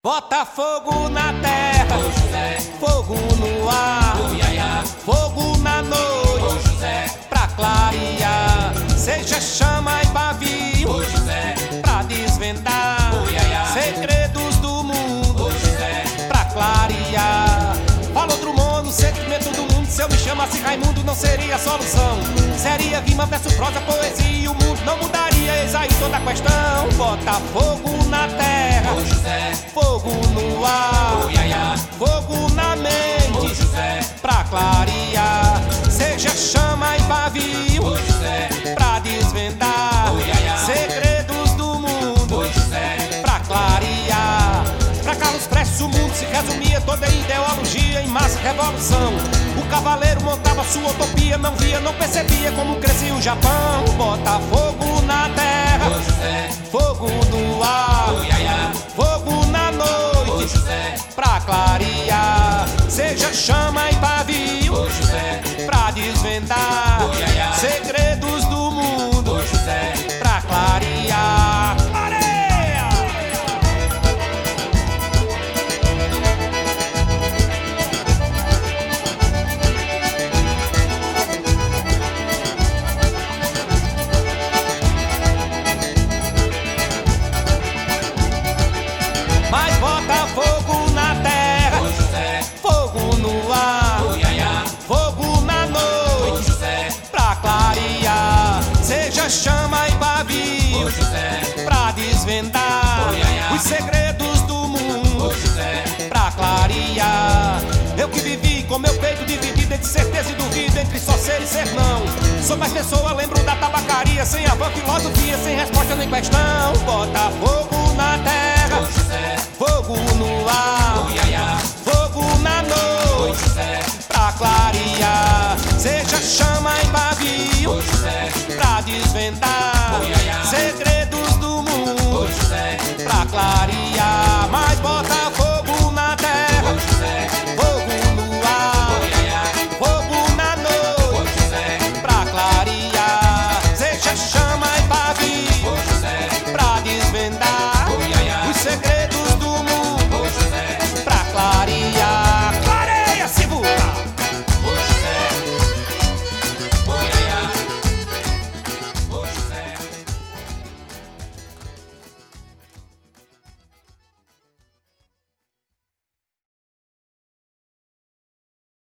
Bota fogo na terra, Ô José, fogo no ar, ô Iaiá, fogo na ô noite, José, pra clarear. Seja chama e pavio, ô José, pra desvendar ô Iaiá, segredos do mundo, ô José, pra clarear. Fala outro mundo, o sentimento do mundo. Se eu me chamasse Raimundo, não seria a solução. Seria rima, verso, prosa, poesia, e o mundo não mudaria. Eis aí toda a questão. Bota fogo na terra, ô José, fogo no ar, ô Iaiá, fogo na ô mente, José, pra clarear. Seja chama e pavio, ô José, pra desvendar ô Iaiá, segredos do mundo, ô José, pra clarear. Pra Carlos Prestes o mundo se resumia toda em ideologia, em massa e revolução. O cavaleiro montava sua utopia, não via, não percebia como crescia o Japão. Bota fogo na terra, ô José, fogo no ar, ô Iaiá, fogo na ô noite, José, pra clarear. Seja chama e pavio, ô José, pra desvendar ô Iaiá, segredos do mundo, ô José, pra clarear. Areia! Mas bota fogo na terra, ô José, fogo no ar, ô Iaiá, fogo na ô noite, José, pra clarear. Seja chama e pavio, ô José, pra desvendar ô Iaiá, os segredos do ô mundo, José, pra clarear. Eu que vivi com meu peito dividido entre certeza e dúvida, entre só ser e ser não. Sou mais pessoa, lembro da tabacaria, sem avó, filosofia, sem resposta nem questão. Bota fogo na terra, ô José, fogo